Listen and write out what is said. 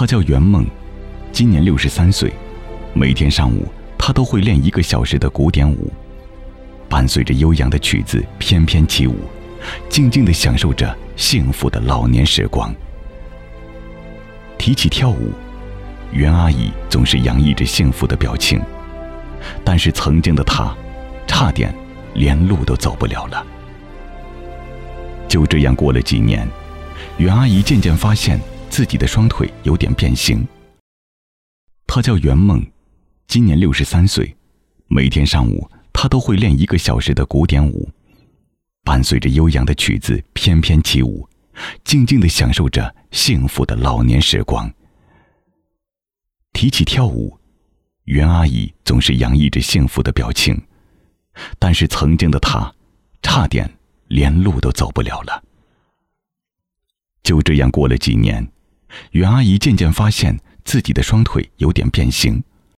她叫袁梦，今年63岁，每天上午她都会练1个小时的古典舞，伴随着悠扬的曲子翩翩起舞，静静地享受着幸福的老年时光。提起跳舞，袁阿姨总是洋溢着幸福的表情，但是曾经的她差点连路都走不了了。就这样过了几年，袁阿姨渐渐发现自己的双腿有点变形。她叫袁梦，今年63岁，每天上午她都会练1个小时的古典舞，伴随着悠扬的曲子翩翩起舞，静静地享受着幸福的老年时光。提起跳舞，袁阿姨总是洋溢着幸福的表情，但是曾经的她差点连路都走不了了。就这样过了几年，袁阿姨渐渐发现自己的双腿有点变形。